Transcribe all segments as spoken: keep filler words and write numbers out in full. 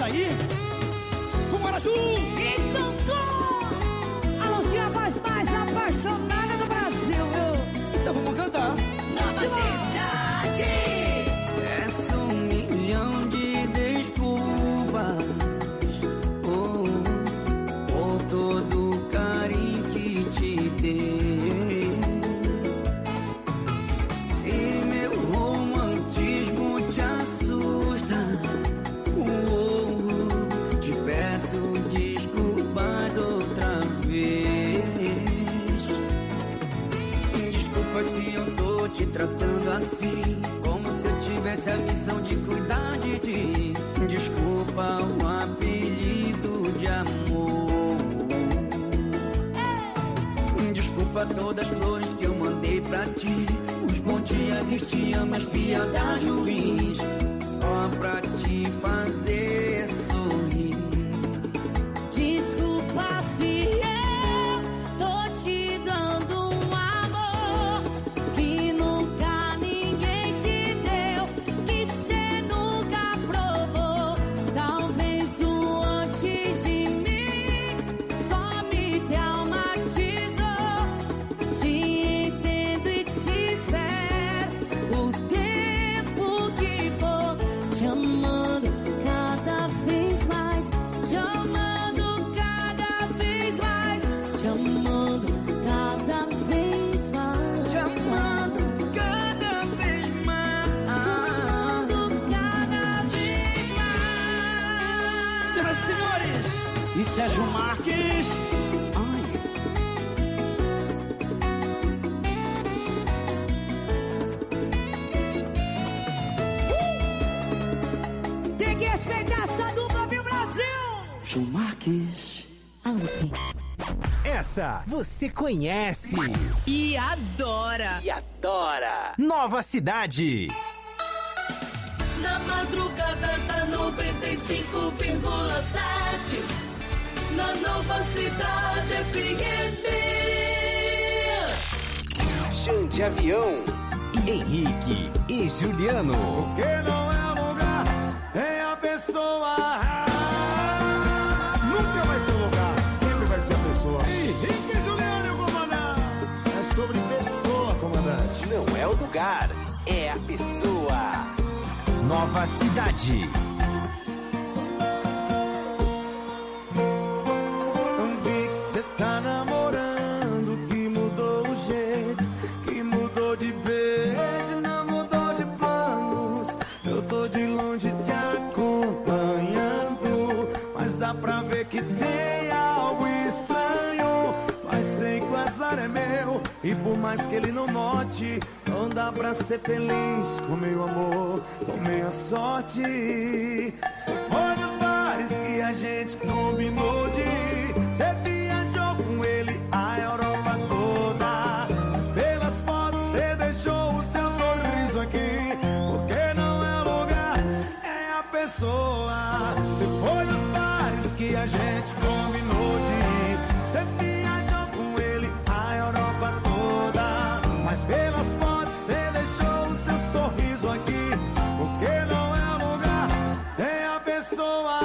aí? Vambora, Ju! Então tô! A Lucinha mais mais apaixonada do Brasil, viu? Então vamos cantar. Nova cidade! Peço um milhão de desculpas oh, por todo o carinho que te dei. Se meu romantismo te assusta, oh, te peço desculpas outra vez. Desculpa se eu tô te tratando assim, como se eu tivesse a missão de cuidar de ti. Desculpa o apelido de amor. Desculpa todas as flores que eu mandei pra ti, os bons dias e te amo, as piadas ruins, só pra te fazer sorrir. Desculpa se eu tô te dando um amor que nunca ninguém te deu, que cê nunca provou. Talvez o antes de mim só me traumatizou. Te entendo e te espero o tempo que for, te amando cada vez mais, te amando cada vez mais, te amando cada vez mais, Te amando cada vez mais. te amando cada vez mais. Senhoras e senhores, e Sérgio Marques. Tem que respeitar essa dupla, viu, Brasil? Ju Marques. A Lucy. Essa você conhece E adora. e adora. Nova Cidade. Na madrugada da noventa e cinco vírgula sete, na Nova Cidade F M. Xande Avião. Henrique e Juliano. Que não é lugar, é a pessoa. Nunca vai ser o lugar, sempre vai ser a pessoa. Henrique e Juliano, comandante. É sobre pessoa, comandante. Não é o lugar, é a pessoa. Nova Cidade. Não vi que cê tá namorando, que mudou o jeito, que mudou de beijo, não mudou de planos. Eu tô de longe te acompanhando, mas dá pra ver que tem algo estranho. Mas sei que o azar é meu, e por mais que ele não note, não dá pra ser feliz com meu amor, com minha sorte. Cê foi nos bares que a gente combinou de ir, cê viajou com ele a Europa toda, mas pelas fotos cê deixou o seu sorriso aqui. Porque não é o lugar, é a pessoa. Cê foi nos bares que a gente combinou de ir, cê viajou com ele a Europa toda, mas pelas fotos cê deixou o seu sorriso aqui. Porque não é o lugar, é a pessoa.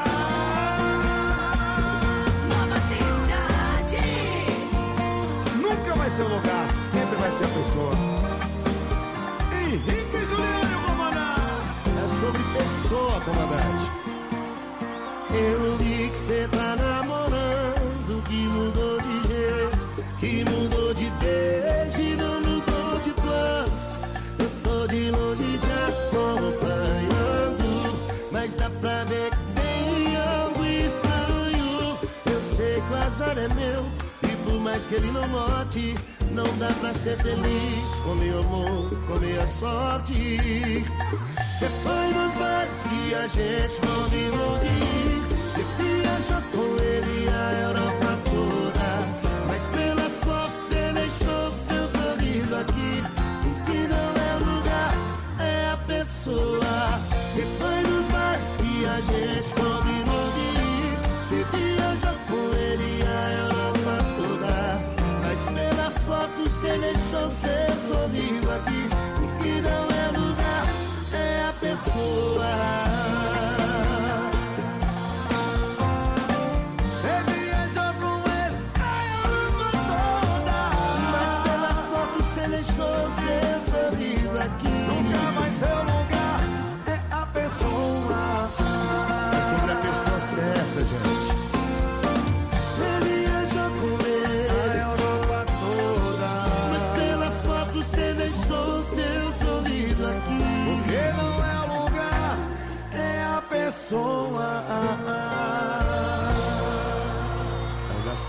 Nova cidade. Nunca vai ser o lugar, sempre vai ser a pessoa. Henrique e Juliano, comandante. É sobre pessoa, comandante. Eu vi que cê tá namorando, que mudou de jeito, que mudou de beijo e não mudou de plano. Eu tô de longe te acompanhando, mas dá pra ver que tem algo estranho. Eu sei que o azar é meu, e por mais que ele não note, não dá pra ser feliz com meu amor, com minha sorte. Cê foi nos bares que a gente combinou de ir, cê viajou com ele a Europa toda, mas pelas fotos cê deixou seu sorriso aqui. O que não é lugar, é a pessoa. Cê foi nos bares que a gente combinou de ir, cê viajou com ele a Europa toda, mas pelas fotos cê deixou seu sorriso aqui. O que não é lugar, é a pessoa.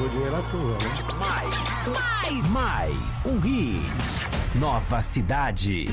gastou dinheiro à toa, né? Mais. Mais. Mais. Um hit. Nova Cidade.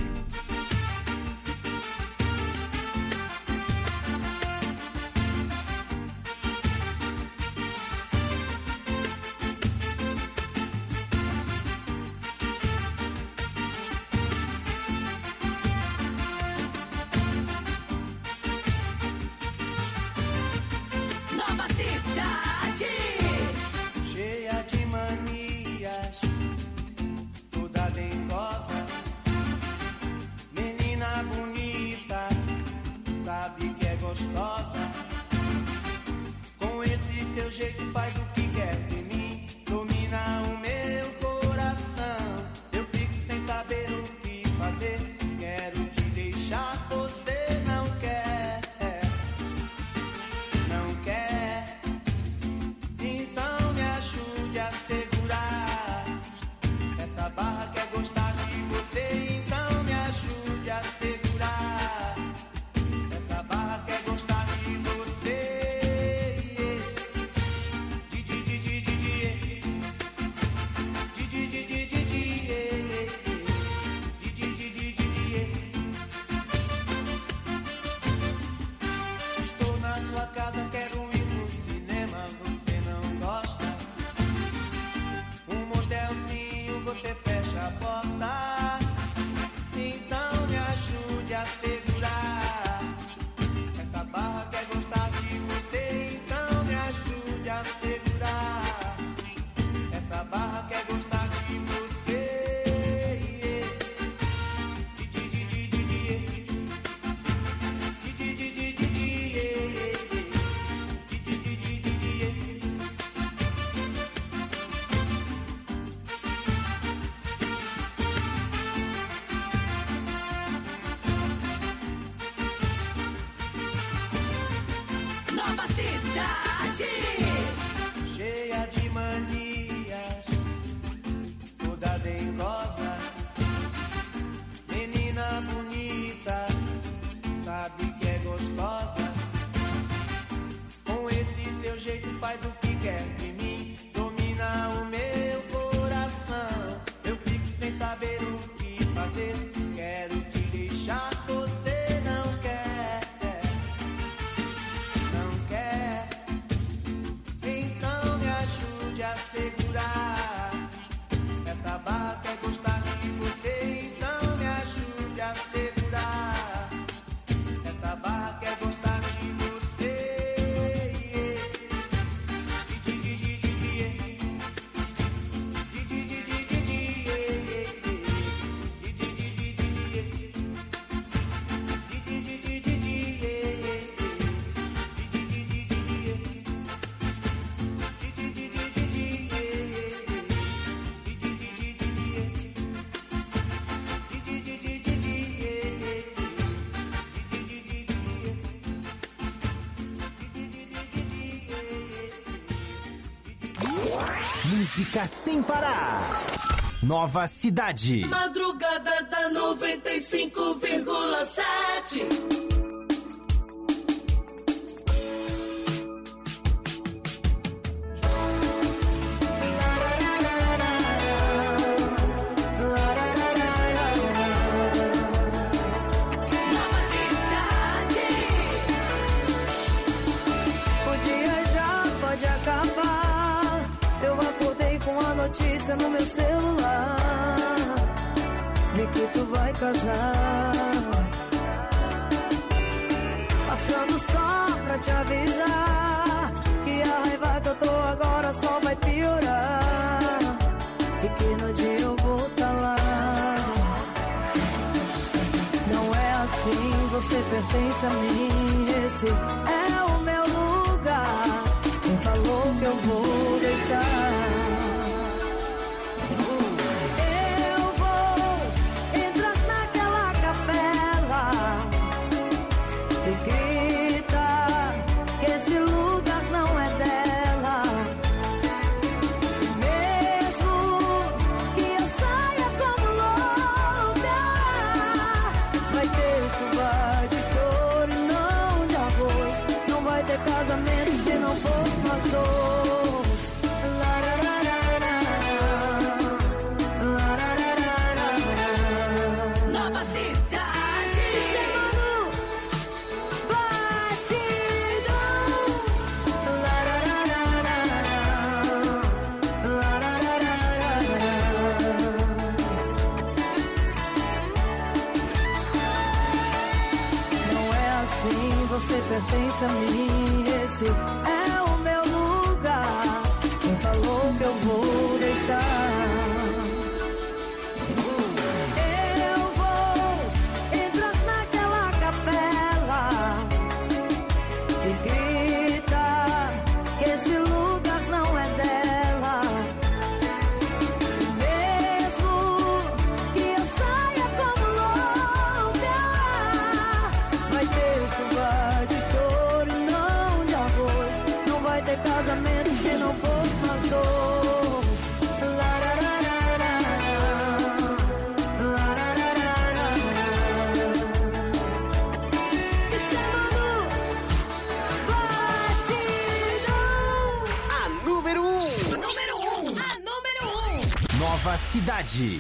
Música sem parar. Nova Cidade. Madrugada da noventa e cinco vírgula sete. No meu celular, vi que tu vai casar. Passando só pra te avisar que a raiva que eu tô agora só vai piorar, e que no dia eu vou tá lá. Não é assim, você pertence a mim. Esse é o meu lugar. Quem falou que eu vou deixar? Casamento se não for nós dois. esse é o meu lugar. Quem falou que eu vou deixar? Casamento se não for nós dois. Isso é Manu Batidão. A número um. Número um. A número um. Nova Cidade.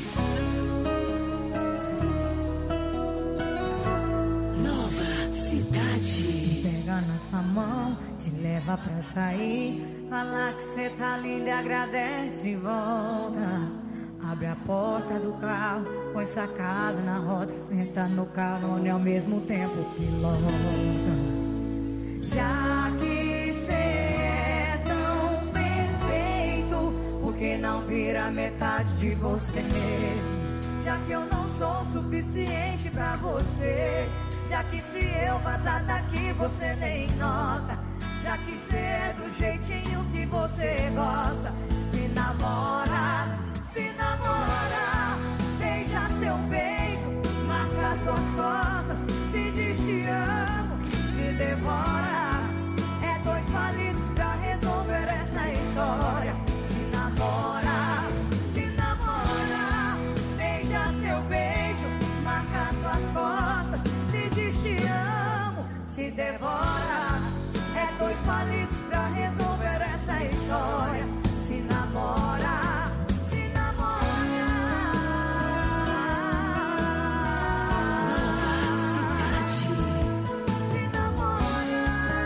Nova Cidade. Pega nossa mão, te leva pra sair. Fala que cê tá linda e agradece de volta. Abre a porta do carro, põe sua casa na rota. Senta no carro e ao mesmo tempo pilota. Já que cê é tão perfeito, por que não vira metade de você mesmo? Já que eu não sou suficiente pra você. Já que se eu vazar daqui você nem nota. Já que cê é do jeitinho que você gosta. Se namora, se namora. Beija seu beijo, marca suas costas. Se diz te amo, se devora. É dois palitos pra resolver essa história. Se namora, se namora. Beija seu beijo, marca suas costas. Se diz te amo, se devora. É dois palitos pra resolver essa história. Se namora, se namora. Nova Cidade. Se namora.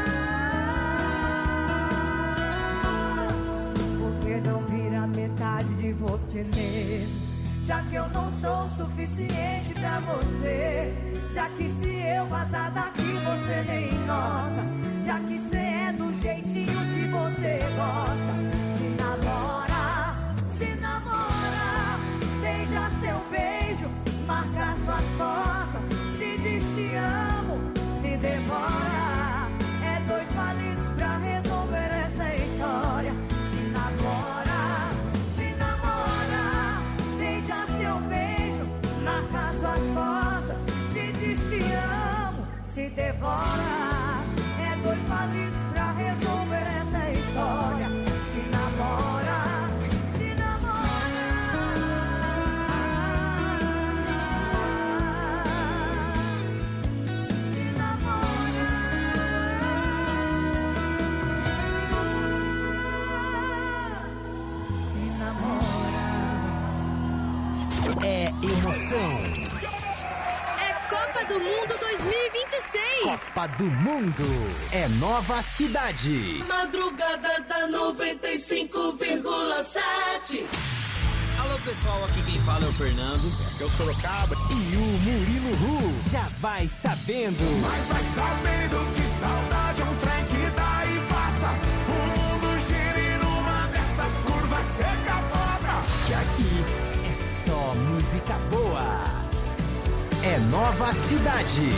Por que não vira metade de você mesmo? Já que eu não sou o suficiente pra você. Já que se eu vazar daqui você nem nota. Já que cê é do jeitinho que você gosta. Se namora, se namora. Beija seu beijo, marca suas costas. Se diz te amo, se devora. É dois palitos pra resolver essa história. Se namora, se namora. Beija seu beijo, marca suas costas. Se diz te amo, se devora. Dois palitos pra resolver essa história. Se namora, se namora. Se namora. Se namora. É emoção. Copa do Mundo dois mil e vinte e seis. Copa do Mundo é Nova Cidade. Madrugada da noventa e cinco vírgula sete. Alô pessoal, aqui quem fala é o Fernando. Aqui é o Sorocaba. E o Murilo Ru. Já vai sabendo. Mas vai sabendo que saudade é um trem que dá e passa. O mundo gira e numa dessas curvas seca a boca. Que aqui é só música boa. É Nova Cidade.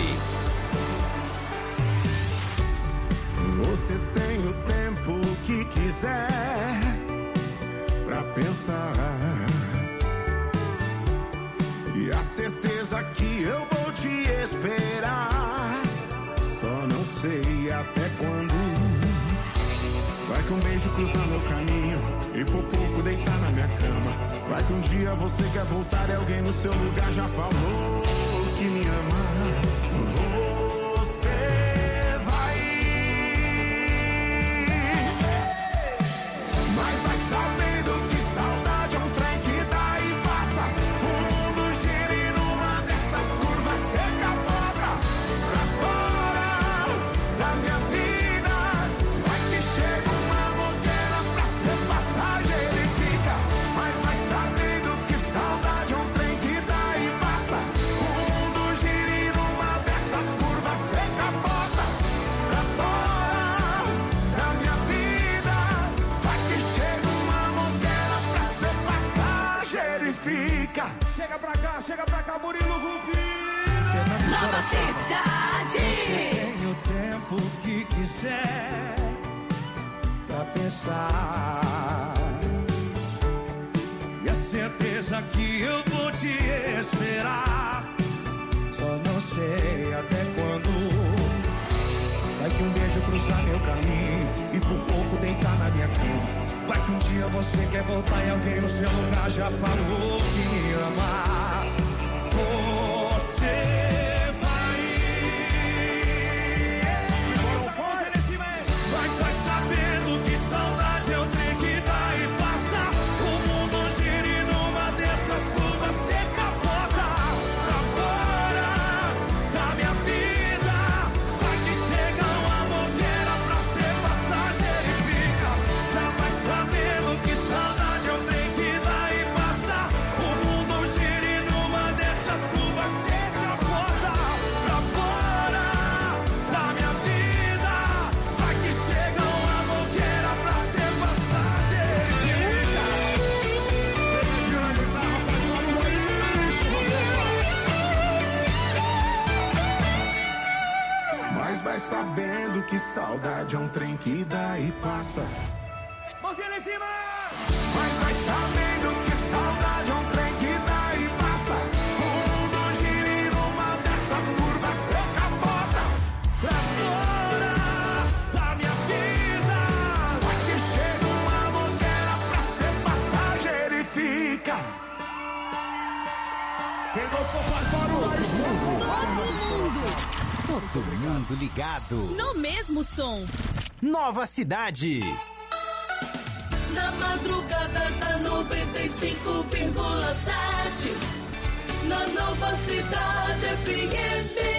Você tem o tempo que quiser pra pensar. E a certeza que eu vou te esperar. Só não sei até quando. Vai que um beijo cruza meu caminho e por pouco deitar na minha cama. Vai que um dia você quer voltar e alguém no seu lugar já falou que me ama. Você vai, mas vai sabendo que saudade é um trem que dá e passa. O mundo gira e numa dessas curvas seca a boca. Pra fora da minha vida vai que chega uma moqueira pra ser passageiro e fica. Mas vai sabendo que saudade é um trem que dá e passa. O mundo gira e numa Chega pra cá, chega pra cá, Murilo Rufino. Nova Cidade. Tenho o tempo que quiser pra pensar. E a certeza que eu vou te esperar. Só não sei até quando. Vai que um beijo cruzar meu caminho e por pouco deitar na minha cama. Vai que um dia você quer voltar e alguém no seu lugar já falou que me ama. Você Mas vai sabendo que saudade eu tenho que dar e passa. O mundo gira e numa dessas curvas cê capota pra fora da minha vida. Vai que chega um amor que era pra ser passageiro e fica. Já vai sabendo que saudade eu tenho que dar e passa. O mundo gira e numa dessas curvas cê capota pra fora da minha vida. Vai que chega um amor que era pra ser passageiro e fica. Mas vai sabendo que saudade é um trem que dá e passa. Mãozinha lá em cima! Mas vai sabendo que saudade é um trem que dá e passa. O mundo gira e numa dessas curvas cê capota pra fora da minha vida. Vai que chega um amor que era pra ser passageiro e fica. Quem gostou faz barulho. Todo mundo Todo mundo ligado. no mesmo som. Nova Cidade. Na madrugada da noventa e cinco vírgula sete. Na Nova Cidade F M.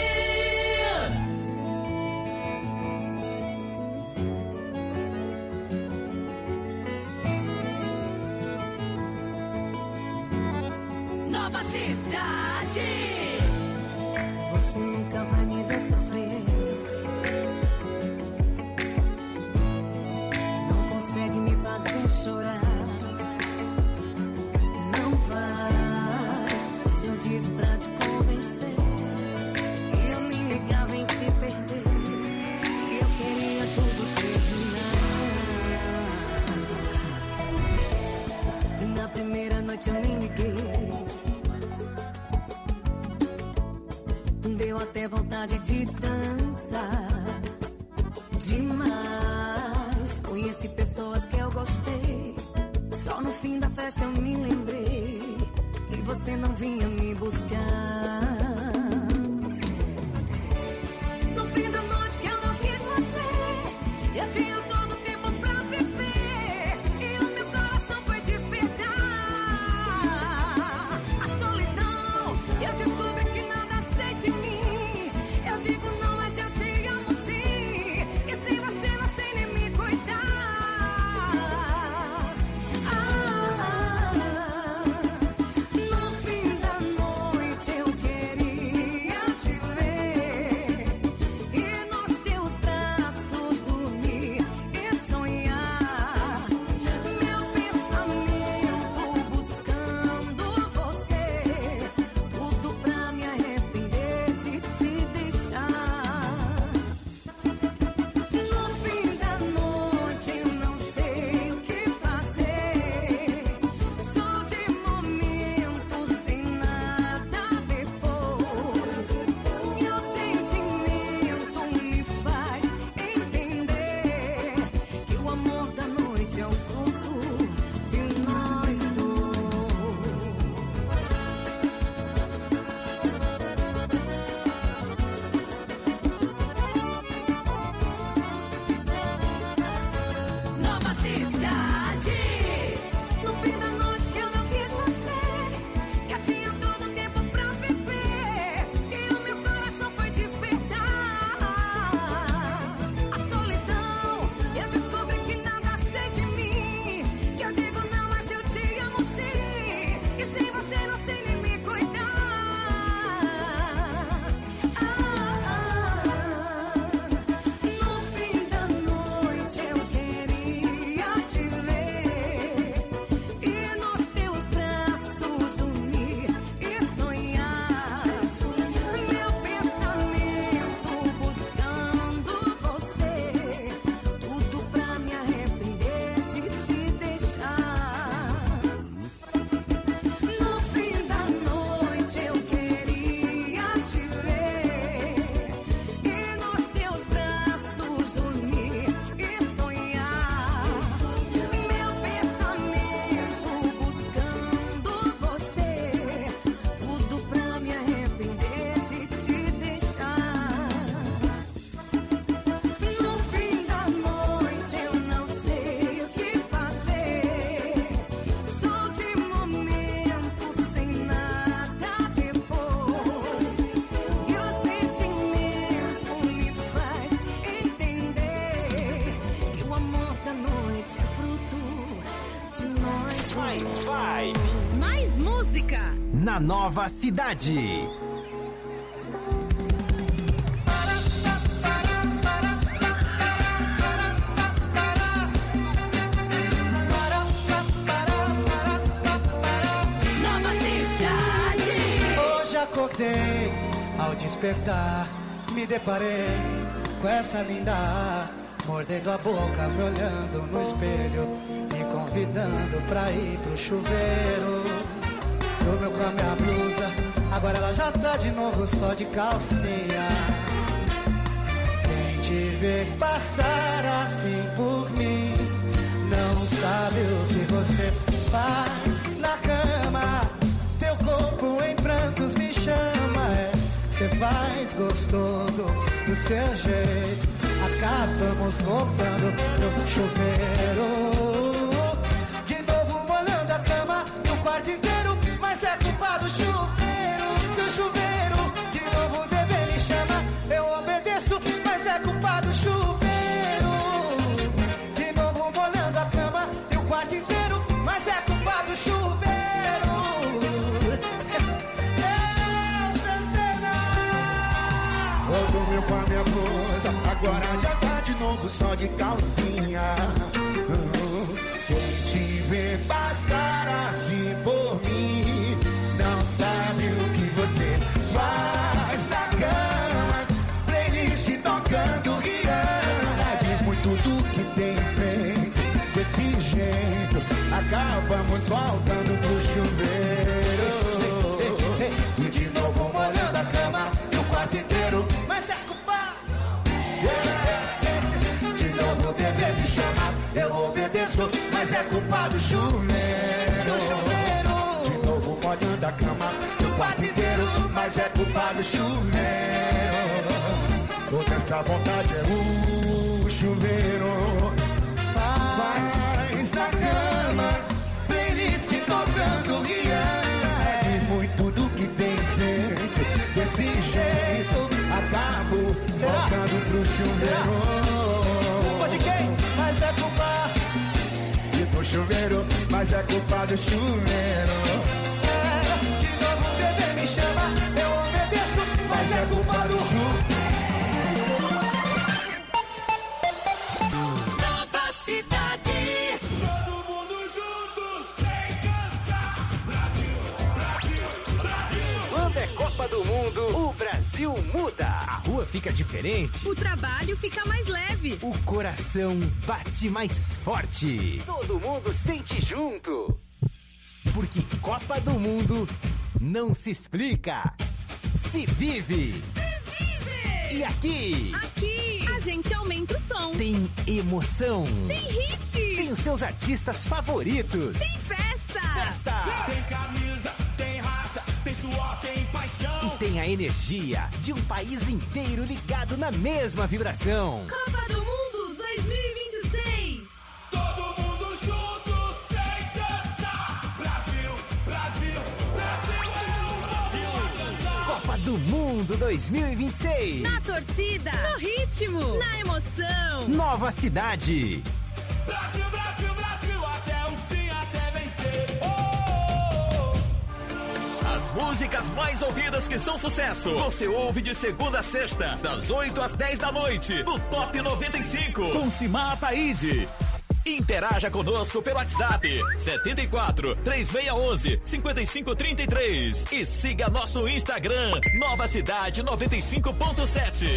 Nova Cidade. Você nunca vai me ver sofrer. Não consegue me fazer chorar. Não vai. Se eu disse pra te convencer que eu me ligava em te perder, que eu queria tudo terminar. E na primeira noite eu me liguei. Deu até vontade de dançar demais. Conheci pessoas que eu gostei. Só no fim da festa eu me lembrei que você não vinha me buscar. No fim da noite que eu não quis você, eu tinha todo o tempo pra viver e o meu coração foi despertar. A solidão, eu descobri que nada sei de mim. Eu digo não, mas eu te amo sim. E sem você não sei nem me cuidar. Ah, ah, ah. No fim da noite eu queria te ver e nos teus braços dormir. vibe. Mais música. Na Nova Cidade. Nova Cidade. Hoje acordei, ao despertar, me deparei com essa linda, mordendo a boca, me olhando no espelho, me convidando pra ir pro chuveiro. Dormiu com a minha blusa, agora ela já tá de novo só de calcinha. Quem te vê passar assim por mim, não sabe o que você faz na cama. Teu corpo em prantos me chama, é. Cê faz gostoso do seu jeito. Acabamos voltando pro chuveiro, de novo molhando a cama no quarto inteiro. Mas é culpa do chuveiro, do chuveiro. De novo dever me chama, eu obedeço. Mas é culpa do chuveiro, de novo molhando a cama e o quarto inteiro. Mas é culpa do chuveiro. É, Santana. Eu dormi com a minha blusa, agora já tá de novo só de calcinha. Quem te vê passar assim por mim, não sabe o que você faz na cama. Playlist tocando Rihanna, diz muito do que tem feito. Desse jeito, acabamos voltando pro chuveiro. E de novo molhando a cama e o quarto inteiro. Mas é culpa. De novo dever me chamar, eu obedeço. Mas é culpa do chuveiro. De novo molhando a cama e o quarto inteiro. Mas é culpa do chuveiro. Toda essa vontade é o chuveiro. Faz na cama, playlist tocando Rihanna. Diz muito do que tem feito. Desse jeito, acabo voltando pro chuveiro. Culpa de quem? Mas é culpa do chuveiro, mas é culpa do chuveiro. É, de novo o bebê me chama, eu obedeço. Mas é culpa do chuveiro. Nova Cidade. Todo mundo junto, sem cansar. Brasil, Brasil, Brasil. Quando é Copa do Mundo, o Brasil muda. A rua fica diferente. O trabalho fica mais leve. O coração bate mais forte. Todo mundo sente junto. Porque Copa do Mundo não se explica, se vive. Se vive. E aqui, Aqui, a gente aumenta o som. tem emoção. Tem hit. Tem os seus artistas favoritos. Tem festa. Festa. Tem camisa, tem raça, tem suor, tem paixão. E tem a energia de um país inteiro ligado na mesma vibração. Copa do Mundo dois mil e vinte e seis. Todo mundo junto, sem cansar. Brasil, Brasil, Brasil é o Brasil a cantar. Copa do Mundo dois mil e vinte e seis. Na torcida, no ritmo, na emoção. Nova Cidade. Brasil, Brasil, Brasil, até o fim, até vencer. Oh! As músicas mais ouvidas que são sucesso, você ouve de segunda a sexta, das oito às dez da noite, no Top noventa e cinco, com Simar Ataíde. Interaja conosco pelo WhatsApp setenta e quatro, três seis um um, cinco cinco três três e siga nosso Instagram, Nova Cidade noventa e cinco ponto sete.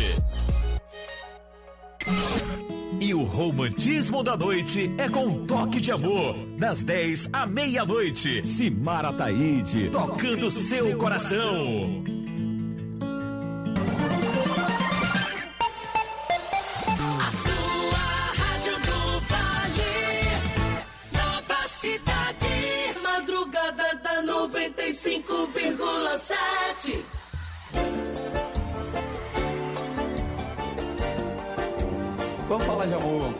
E o romantismo da noite é com um toque de amor, das dez à meia-noite. Simar Ataíde, tocando seu coração. A sua rádio do Vale. Nova Cidade. Madrugada da noventa e cinco vírgula sete. Vamos falar de amor.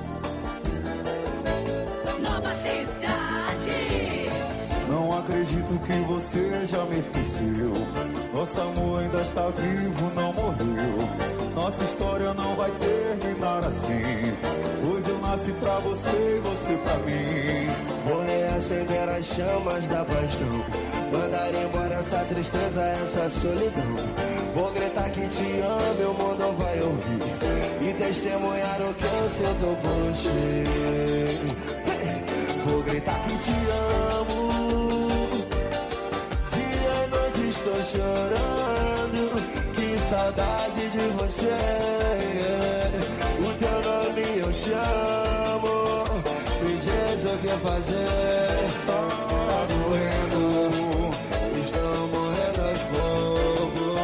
Nova Cidade. Não acredito Sinto que você já me esqueceu. Nosso amor ainda está vivo, não morreu. Nossa história não vai terminar assim, pois eu nasci pra você e você pra mim. Vou reacender as chamas da paixão, mandar embora essa tristeza, essa solidão. Vou gritar que te amo, meu mundo vai ouvir e testemunhar o que eu sinto por você. Vou gritar que te amo, dia e noite estou chorando, que saudade de você. O teu nome eu chamo, me diz o que fazer. Tá doendo, estou morrendo aos fogos.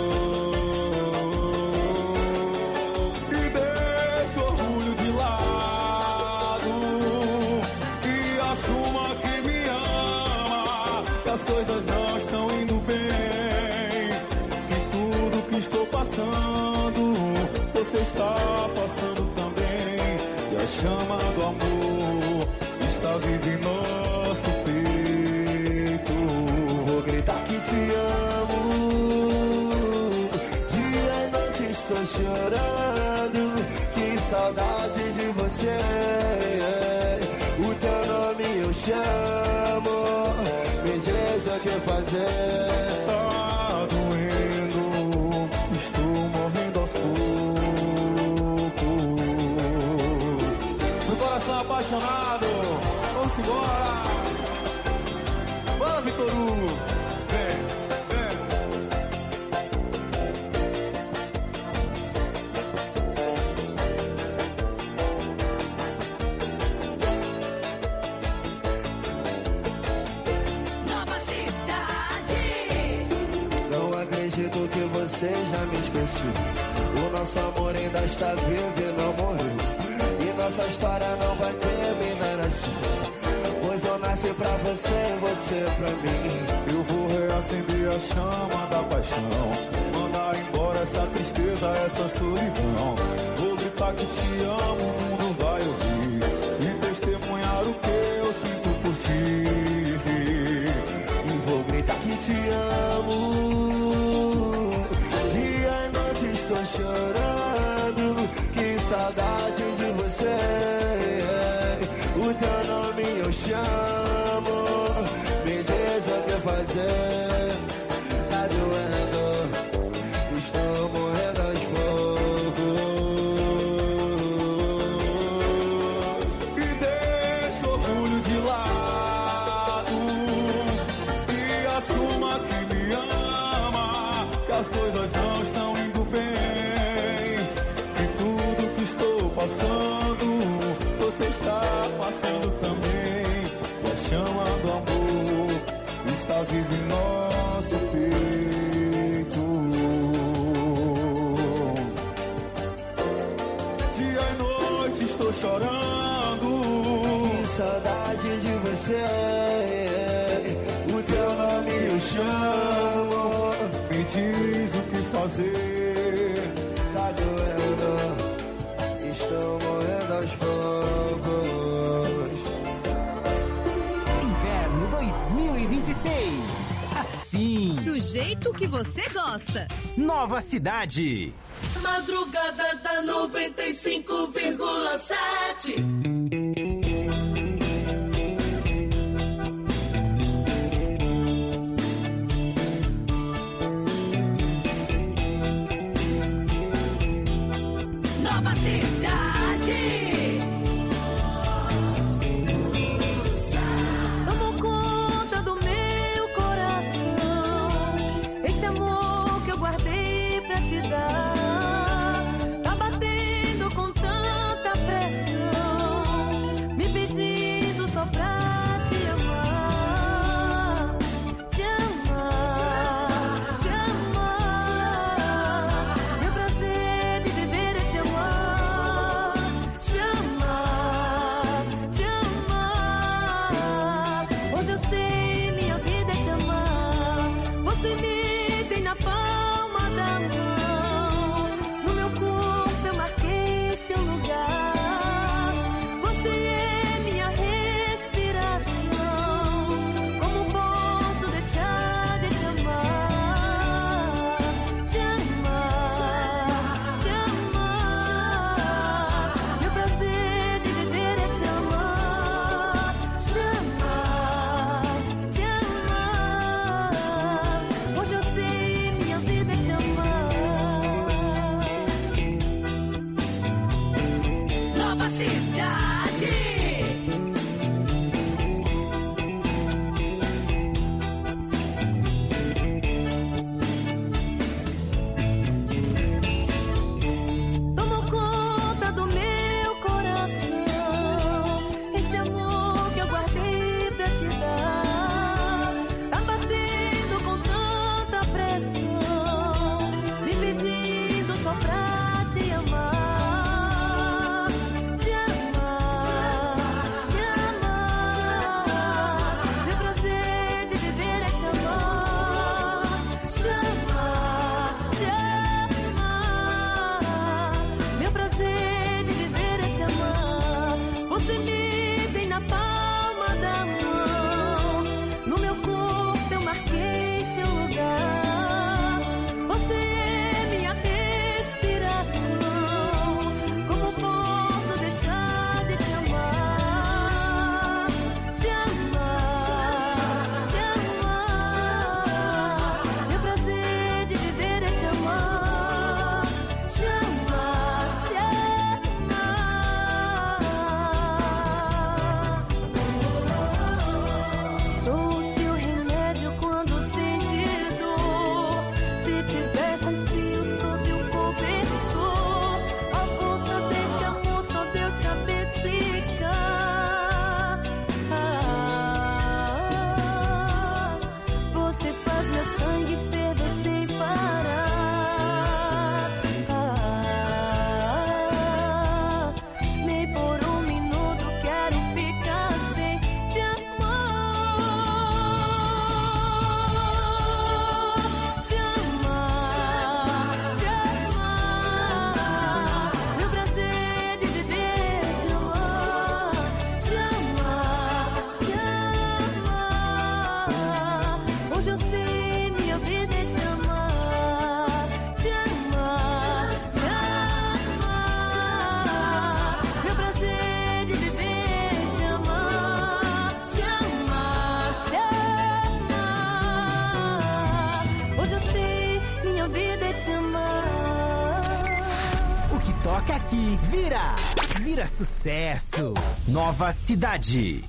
E deixa o orgulho de lado e assuma que me ama, que as coisas não estão indo bem, que tudo que estou passando você está passando também. E a chama do amor está viva em nosso peito. Vou gritar que te amo, dia e noite estou chorando, que saudade de você. O teu nome eu chamo, me diz o que fazer. Tá doendo, estou morrendo aos poucos. Do coração apaixonado, vamos embora. Bora, Vitor Hugo. Vem, vem. Nova cidade. Não acredito que você já me esqueceu. O nosso amor ainda está vivo e não morreu, e nossa história não vai terminar assim, pois eu nasci pra você e você pra mim. Eu vou reacender a chama da paixão, mandar embora essa tristeza, essa solidão. Vou gritar que te amo, o mundo vai ouvir e testemunhar o que eu sinto por ti. E vou gritar que te amo, dia e noite estou chorando, que saudade de você. O teu nome eu chamo, me diz o que fazer. Tá doendo, estou morrendo aos fogos. E deixa o orgulho de lado e assuma que me ama, que as coisas não estão indo bem, que tudo que estou passando você está passando também. E a chama do amor está viva em nosso peito. Dia e noite estou chorando, Que saudade de você. O teu nome eu chamo, me diz o que fazer. tá doendo, estou morrendo aos fogos. Inverno dois mil e vinte e seis. Assim. Do jeito que você gosta. Nova cidade. Madrugada da noventa e cinco vírgula sete. Nova cidade. Tomou conta do meu coração, esse amor que eu guardei pra te dar, tá batendo com tanta pressão. que vira, vira sucesso. Nova Cidade.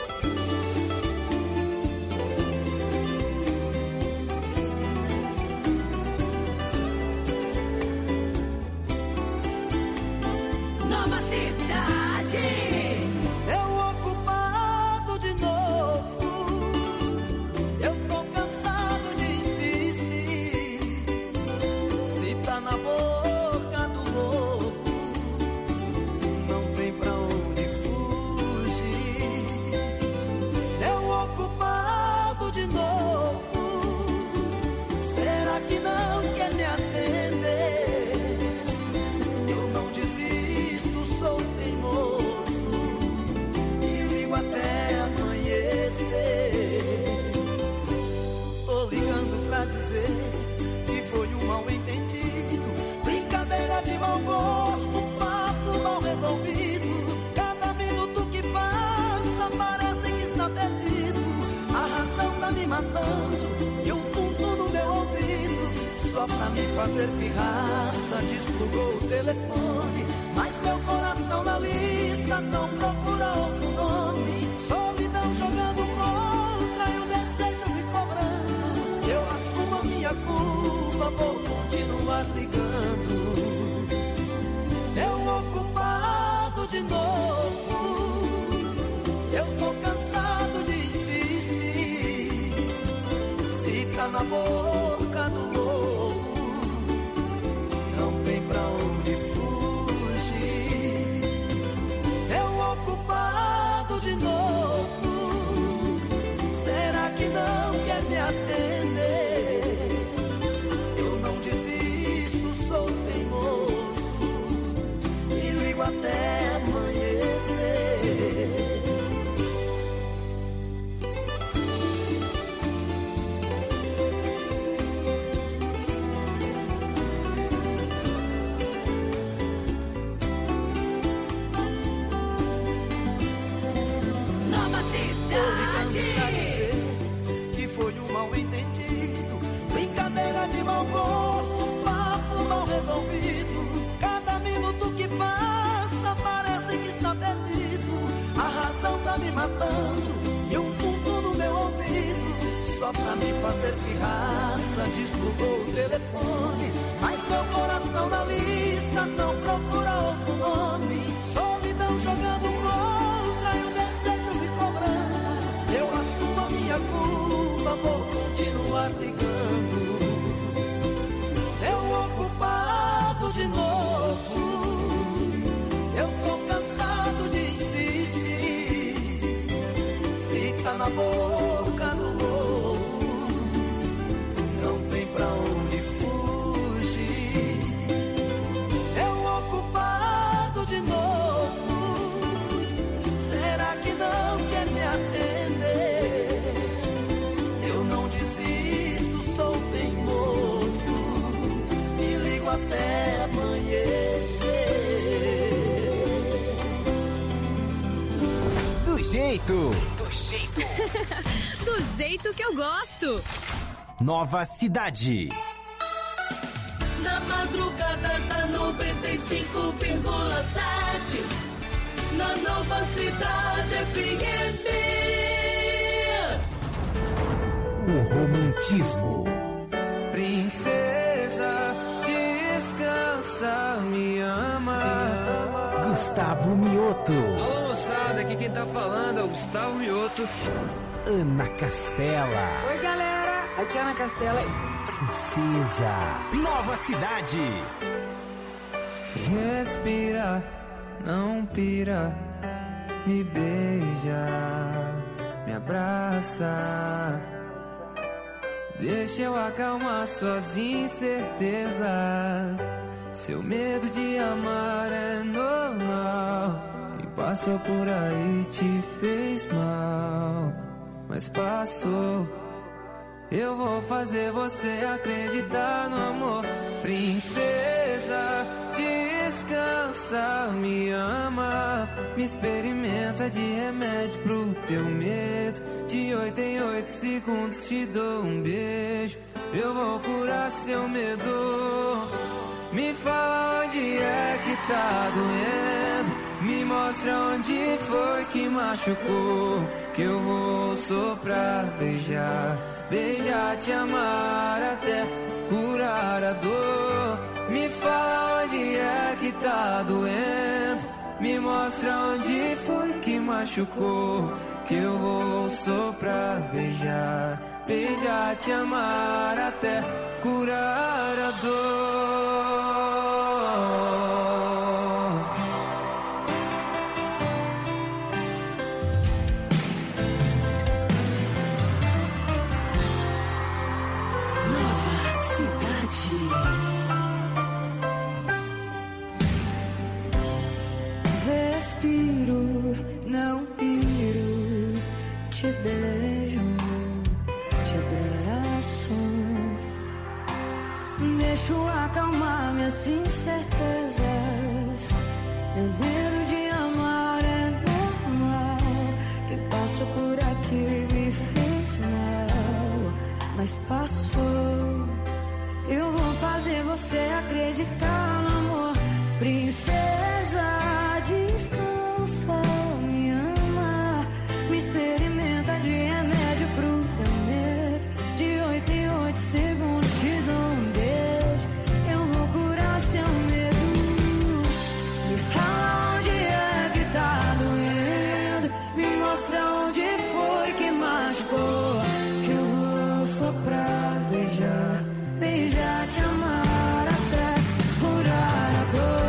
Nova Cidade. Eu ocupado de novo, eu tô cansado de insistir. Se tá na boca do lobo, não tem pra onde fugir. Eu ocupado de novo, será que não quer me atender? Eu não desisto, sou teimoso e ligo até amanhecer. Tô ligando pra dizer que foi um mal entendido, brincadeira de mau gosto, um papo mal resolvido. Cada minuto que passa parece que está perdido. A razão tá me matando e um tum-tum no meu ouvido. Só pra me fazer pirraça desplugou o telefone, mas meu coração na lista não procura outro nome. Solidão jogando contra e o desejo me cobrando. Eu assumo a minha culpa, vou continuar ligando. Eu ocupado de novo, eu tô cansado de insistir. Se tá na boca do lobo, não tem pra onde fugir. Eu ocupado de novo, será que não quer me atender? Eu não desisto, sou teimoso e ligo até amanhecer. Nova Cidade. Que foi um mal entendido, brincadeira de mau gosto, um papo mal resolvido. Cada minuto que passa parece que está perdido. A razão tá me matando e um tum-tum no meu ouvido. Só pra me fazer pirraça desplugou o telefone, mas meu coração na lista não procura outro nome. Solidão jogando contra e o desejo me cobrando. Eu assumo a minha culpa, vou continuar ligando. Eu ocupado de novo, eu tô cansado de insistir. Se tá na boca do lobo, não tem pra onde fugir. Eu ocupado de novo, será que não quer me atender? Eu não desisto, sou teimoso e ligo até amanhecer. Do jeito, do jeito. Do jeito que eu gosto. Nova Cidade. Na madrugada da noventa e cinco vírgula sete, na Nova Cidade F M. O romantismo. Princesa, descansa, me ama. Gustavo Mioto. Alô, moçada, aqui quem tá falando é o Gustavo Mioto. Ana Castela. Oi, galera, aqui é Ana Castela. Princesa. Nova Cidade. Respira, não pira, me beija, me abraça. Deixa eu acalmar suas incertezas. Seu medo de amar é normal. Quem passou por aí te fez mal, mas passou. Eu vou fazer você acreditar no amor. Princesa, descansa, me ama. Me experimenta de remédio pro teu medo. De oito em oito segundos te dou um beijo. eu vou curar seu medo. Me fala onde é que tá doendo, me mostra onde foi que machucou, que eu vou soprar, beijar, beijar, te amar até curar a dor. Me fala onde é que tá doendo, me mostra onde foi que machucou, que eu vou soprar, beijar, beijar, te amar até curar a dor. Nova cidade. Respiro, não piro, te beijo, te abraço, deixo acalmar minhas incertezas. Meu medo de amar é normal, quem passou por aqui me fez mal, mas passou. Eu vou fazer você acreditar no amor, princesa. Descansa, me ama, me experimenta de remédio pro teu medo. De oito em oito segundos te dou um beijo, eu vou curar seu medo. Me fala onde é que tá doendo, me mostra onde foi que machucou, que eu vou soprar, beijar, beijar, te amar até curar a dor.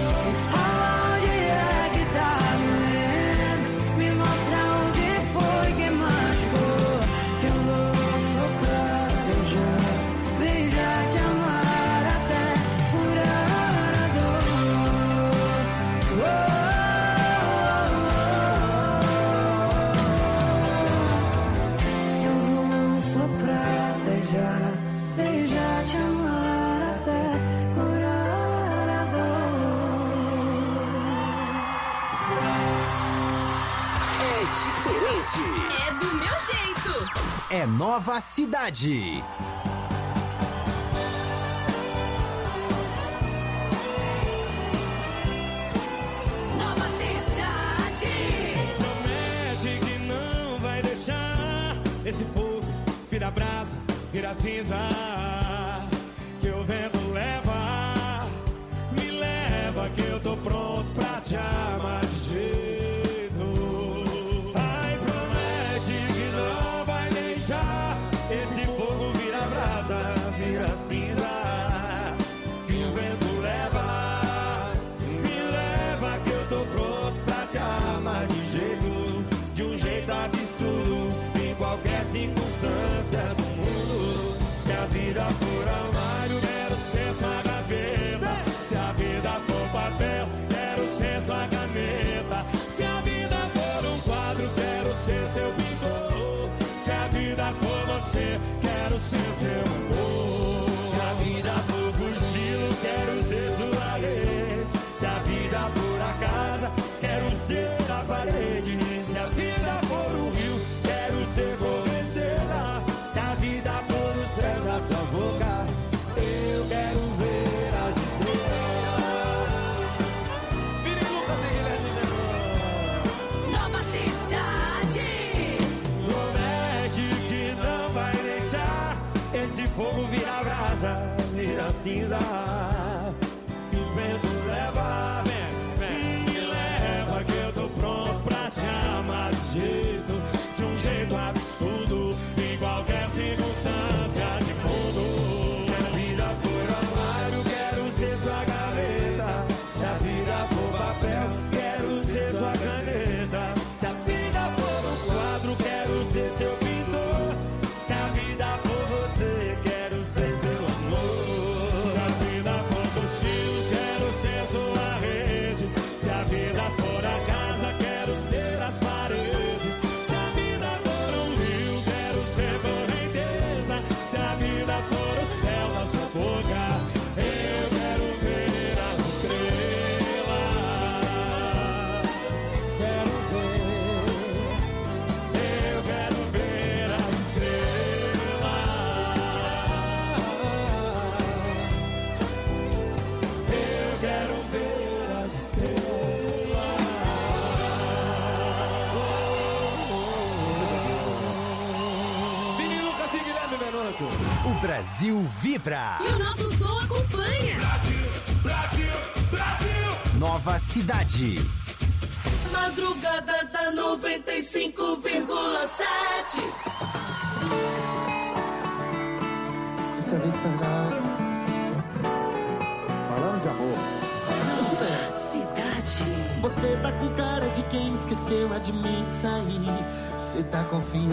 É do meu jeito. É Nova Cidade. Nova cidade. Promete que não vai deixar esse fogo vira brasa, vira cinza, que o vento leva, me leva, que eu tô pronto pra te amar de jeito. Esse fogo vira brasa, vira cinza, que o vento leva, me leva, que eu tô pronto pra te amar de jeito, de um jeito absurdo, em qualquer circunstância do mundo. Se a vida for armário, quero ser sua gaveta. Se a vida for papel, quero ser sua caneta. Se a vida for um quadro, quero ser seu pintor. Se a vida for você, quero ser seu amor. Se a vida for por estilo, quero ser sua rede. Se a vida for a casa, quero ser a parede. Se a vida for o rio, quero ser correnteza. Se a vida for o céu da sua boca, eu quero ver as estrelas. Vire Lucas e Guilherme Menor. Nova cidade. Esse fogo vira brasa, vira cinza, que o vento leva, vem, vem, me leva, que eu tô pronto pra te amar de jeito, de um jeito absurdo, em qualquer circunstância de mundo. Se a vida for armário, quero ser sua gaveta. Se a vida for papel, quero ser sua caneta. Se a vida for um quadro, quero ser seu pintor. Se a vida for você, quero ser seu amor. Se a vida for todo, o Brasil vibra. E o nosso som acompanha. Brasil, Brasil, Brasil. Nova cidade. Madrugada da noventa e cinco vírgula sete. Isso é Vitor Fernandes. Falando de amor. Cidade. Você tá com cara de quem esqueceu a de mim de sair. Você tá confiante.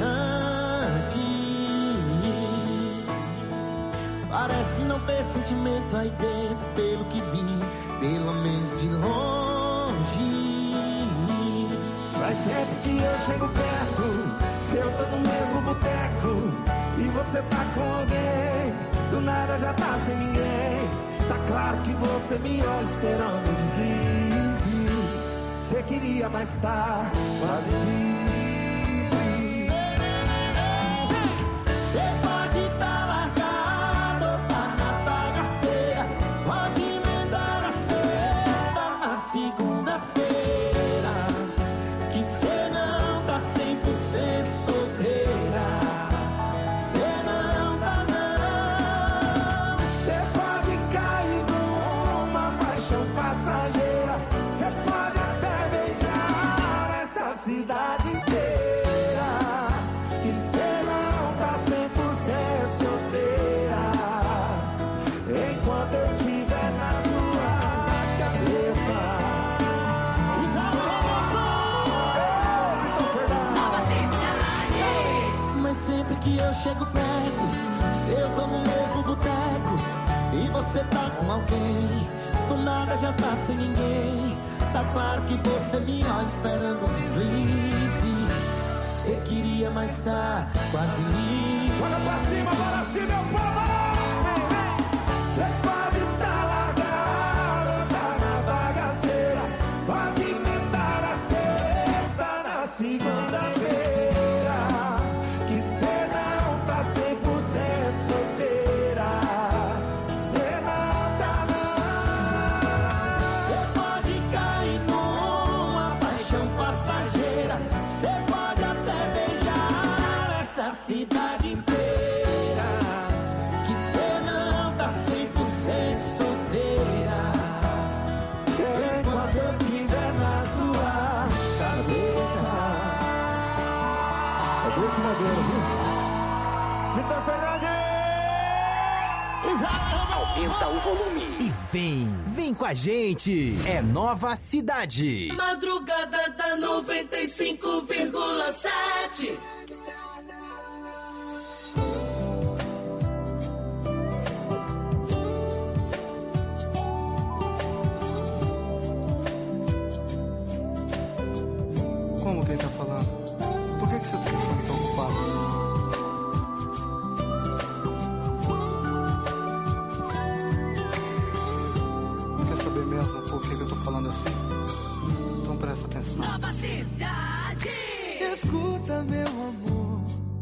Parece não ter sentimento aí dentro, pelo que vi, pelo menos de longe. Mas sempre que eu chego perto, se eu tô no mesmo boteco e você tá com alguém, do nada já tá sem ninguém. Tá claro que você me olha esperando os deslize. Você queria, mas tá quase livre. Você pode tá largado ou tá na bagaceira, pode emendar a sexta na segunda-feira, que cê não tá cem por cento solteira. Cê não tá não. Cê pode cair numa paixão passageira. Cê pode até beijar essa cidade inteira, que cê não tá cem por cento solteira. Enquanto eu tiver na sua cabeça. Nova cidade. Mas sempre que eu chego perto, se eu tô no mesmo boteco e você tá com alguém, do nada já tá sem ninguém. Tá claro que você me olha esperando um deslize. Você queria, mas tá quase livre. Joga pra cima, agora sim, meu povo! Cê pode tá largado ou tá na bagaceira, pode emendar a sexta na segunda-feira, que cê não tá cem por cento solteira. Cê não tá não. Cê pode cair numa paixão passageira. Cê pode até beijar essa cidade inteira, que cê não tá cem por cento solteira. Enquanto eu tiver na sua cabeça. É desse modelo, viu? Vitor Fernandes! Aumenta o volume e vem, vem com a gente. É Nova Cidade. Madrugada da noventa e cinco vírgula sete. Como quem tá falando? Por que que seu telefone tá ocupado? Quer saber mesmo por que que eu tô falando assim? Então presta atenção. Nova cidade. Escuta, meu amor,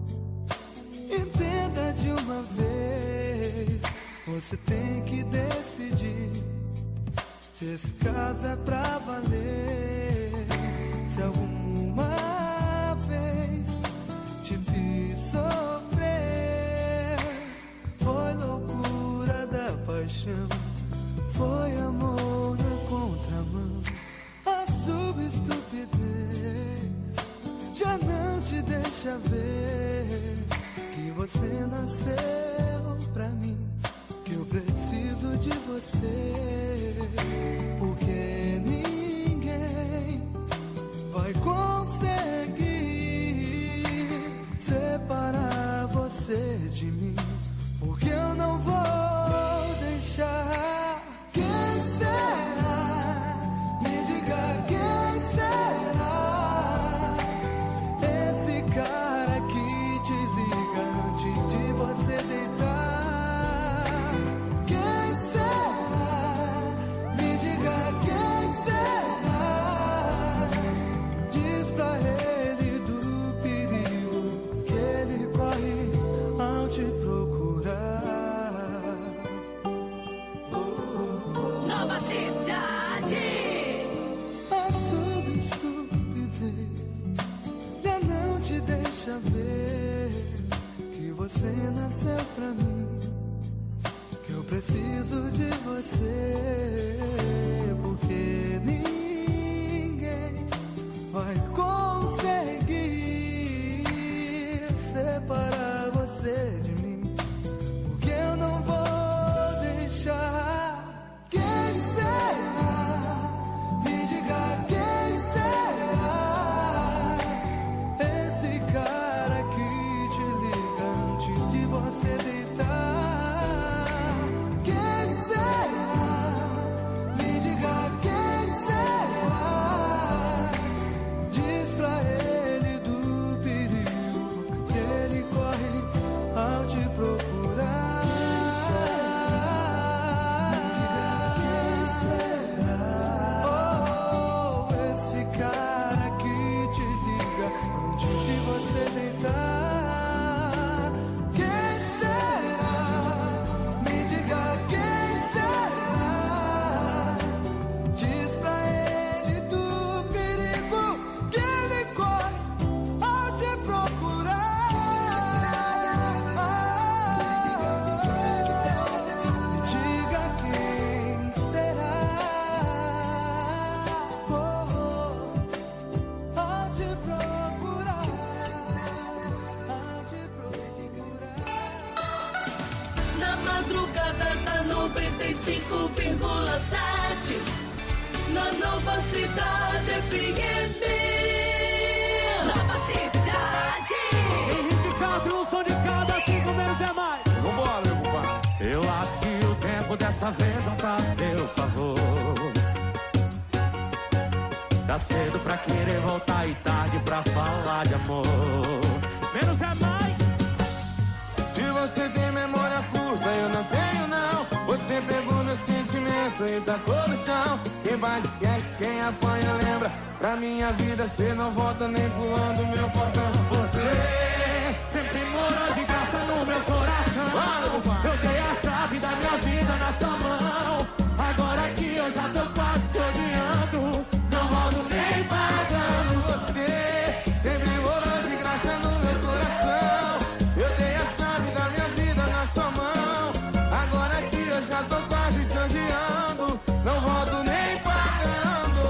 entenda de uma vez. Você tem que decidir se esse caso é pra valer. Se alguma vez te fiz sofrer, foi loucura da paixão, foi amor na contramão. A subestupidez já não te deixa ver que você nasceu pra mim, que eu preciso de você, porque ninguém vai conseguir separar você de mim, porque eu não vou deixar. Quem será? Me diga quem será? Esse cara que te liga antes de você deitar. Quem será? Me diga quem será? Diz pra ele do perigo que ele corre ao te procurar. Você nasceu pra mim, que eu preciso de você, porque ninguém vai conseguir separar você de mim, porque eu não vou deixar. Quem será? Me diga quem será? Esse cara que te liga antes de você deitar. Quem será? Me diga quem será? Diz pra ele do perigo que ele corre ao te procurar. cinco vírgula sete na Nova Cidade F M. Nova Cidade. Henrique Castro, no som de cada cinco menos é mais. Vambora, meu compadre. Eu acho que o tempo dessa vez não tá a seu favor. Tá cedo pra querer voltar e tarde pra falar de amor. Menos é mais. Se você tem memória curta, eu não tenho não. Você pegou meu sentimento e tacou no chão. Quem bate esquece, quem apanha lembra. Pra minha vida cê não volta nem pulando meu portão. Você sempre morou de graça no meu coração. Eu dei a chave da minha vida na sua mão. Agora que eu já tô quase te odiando, não volto nem pagando. Você sempre morou de graça no meu coração. Eu dei a chave da minha vida na sua mão. Agora que eu já tô quase te odiando, não volto nem pagando.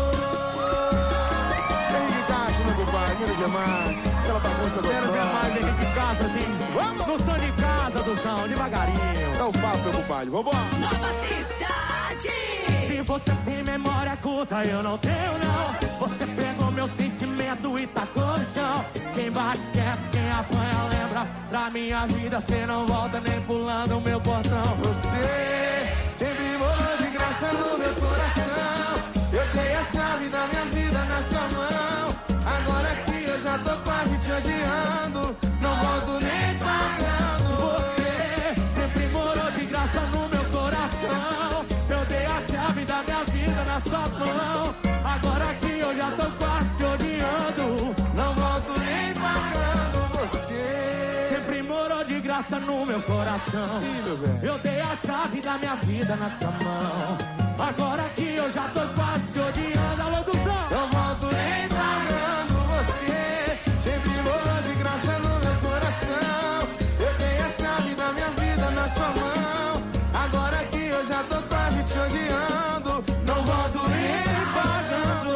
Henrique Castro, meu compadre, menos é mais. Aquela bagunça gostosa. Menos é mais, Henrique Castro, assim. Vamos! No som de casa, do som, devagarinho. É o papo, meu compadre, vambora. Nova Cidade. Se você tem memória curta, eu não tenho não. Você pegou meu sentimento e tacou no chão. Quem bate esquece, quem apanha lembra. Pra minha vida cê não volta nem pulando o meu portão. Você sempre morou de graça no meu coração. Eu dei a chave da minha vida na sua mão. Agora que eu já tô quase te odiando, não volto nem pagando. Você sempre morou de graça no meu coração. Eu dei a chave da minha vida na sua mão. Agora que eu já tô quase te odiando, não volto nem pagando. Você sempre morou de graça no meu coração. Eu dei a chave da minha vida na sua mão. Agora que eu já tô quase te odiando, alô do som, não volto nem pagando. Você sempre morou de graça no meu coração. Eu dei a chave da minha vida na sua mão. Agora que eu já tô quase te odiando, não volto nem pagando.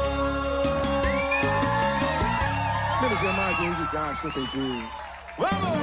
Menos é mais, Henrique Castro, tem jeito. Vamos!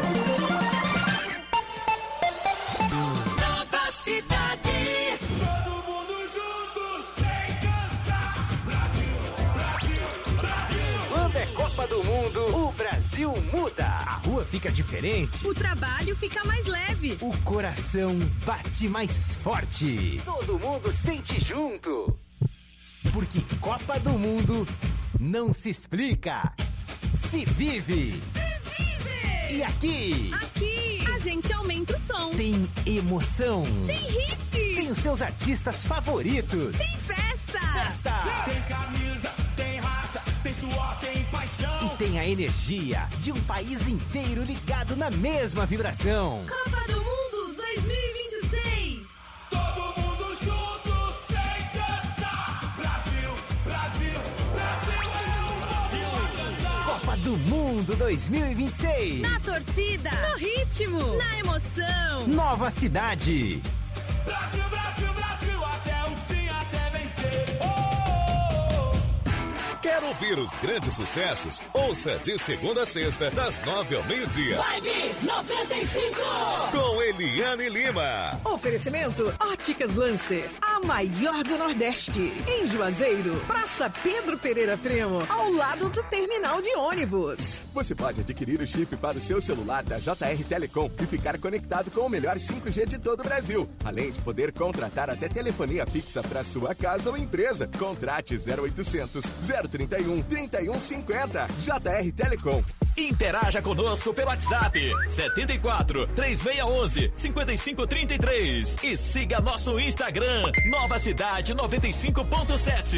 Nova Cidade. Todo mundo junto, sem cansar. Brasil, Brasil, Brasil. Quando é Copa do Mundo, o Brasil muda. A rua fica diferente. O trabalho fica mais leve. O coração bate mais forte. Todo mundo sente junto. Porque Copa do Mundo não se explica, se vive. E aqui? Aqui, a gente aumenta o som. Tem emoção. Tem hit. Tem os seus artistas favoritos. Tem festa. Festa. Tem camisa, tem raça, tem suor, tem paixão. E tem a energia de um país inteiro ligado na mesma vibração. Copa do Mundo dois mil e vinte e seis. Todo mundo junto, sem cansar. Brasil, Brasil, Brasil é o Brasil. Copa do Mundo dois mil e vinte e seis. Na torcida, no ritmo, na emoção. Nova cidade. Brasil, Brasil, Brasil, até o fim, até vencer. Oh! Quer ouvir os grandes sucessos? Ouça de segunda a sexta, das nove ao meio-dia. Vibe noventa e cinco. Com Eliane Lima. Oferecimento Óticas Lancer, a maior do Nordeste. Em Juazeiro, Praça Pedro Pereira Primo, ao lado do terminal de ônibus. Você pode adquirir o chip para o seu celular da J R Telecom e ficar conectado com o melhor cinco G de todo o Brasil. Além de poder contratar até telefonia fixa para sua casa ou empresa. Contrate zero oitocentos, zero trinta e um, trinta e um cinquenta. J R Telecom. Interaja conosco pelo WhatsApp setenta e quatro, três seis um um, cinco cinco três três e siga nosso Instagram Nova Cidade noventa e cinco ponto sete.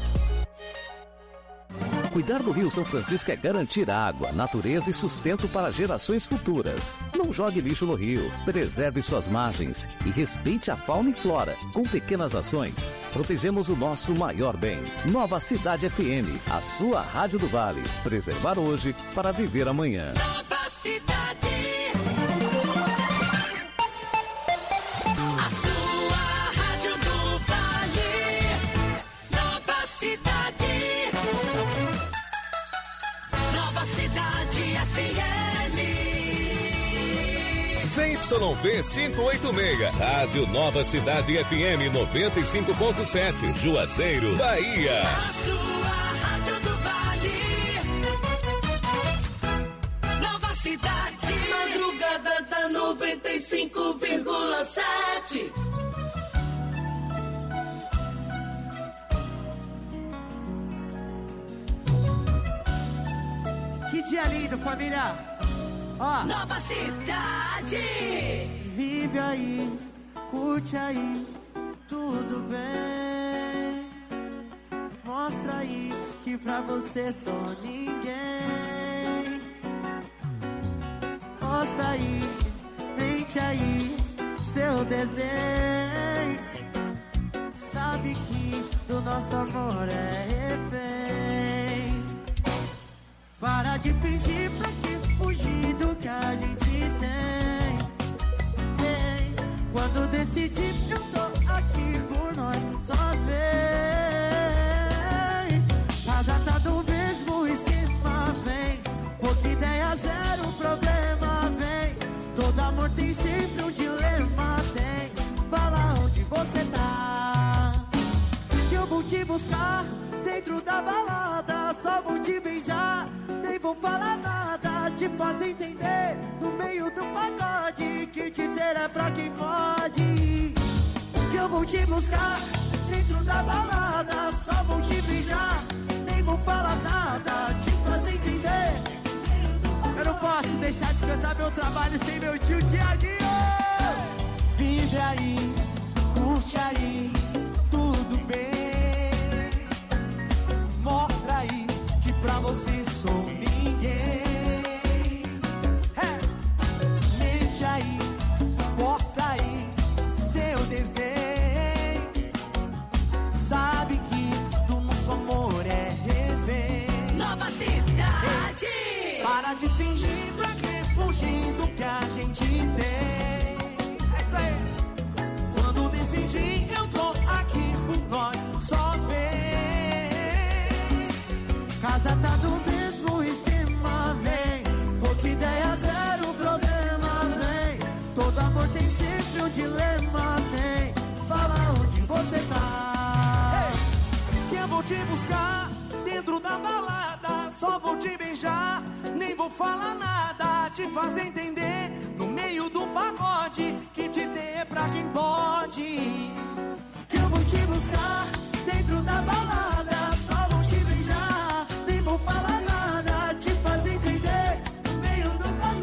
Cuidar do Rio São Francisco é garantir água, natureza e sustento para gerações futuras. Não jogue lixo no rio, preserve suas margens e respeite a fauna e flora. Com pequenas ações, protegemos o nosso maior bem. Nova Cidade F M, a sua rádio do Vale. Preservar hoje para viver amanhã. Nova Cidade. A sua rádio do Vale. Nova Cidade. Nova Cidade F M. Z Y V quinhentos e oitenta e seis, Rádio Nova Cidade F M noventa e cinco ponto sete, Juazeiro, Bahia. A sua rádio do Vale. Nova Cidade. Madrugada da noventa e cinco vírgula sete. Que dia lindo, família! Ó. Nova Cidade! Vive aí, curte aí, tudo bem. Mostra aí que pra você sou ninguém. Mostra aí, mente aí, seu desdém. Sabe que do nosso amor é refém. Para de fingir, pra que fugir do que a gente tem? Ei, quando decidi, eu tô aqui por nós, só vem. Casa tá do mesmo esquema, vem. Pouca ideia, zero problema, vem. Todo amor tem sempre um dilema, tem. Fala onde você tá, que eu vou te buscar dentro da balada. Só vou te beijar, nem vou falar nada, te fazer entender no meio do pagode que te ter é pra quem pode. Que eu vou te buscar dentro da balada, só vou te beijar, nem vou falar nada, te fazer entender. Eu não posso deixar de cantar meu trabalho sem meu tio Tiaguinho. Vive aí, curte aí, tudo bem. Mostra aí que pra você sou ninguém. É. Mente aí, mostra aí seu desdém. Sabe que do nosso amor é refém. Nova Cidade. Ei. Para de fingir, pra que fugir do que a gente tem? É isso aí. Quando decidi, eu tô aqui por nós, só vem. Casa tá do mesmo esquema, vem. Pouca ideia, zero problema, vem. Todo amor tem sempre um dilema, tem. Fala onde você tá, hey. Que eu vou te buscar dentro da balada, só vou te beijar, nem vou falar nada, te fazer entender no meio do pagode que te dê pra quem pode. Que eu vou te buscar dentro da balada,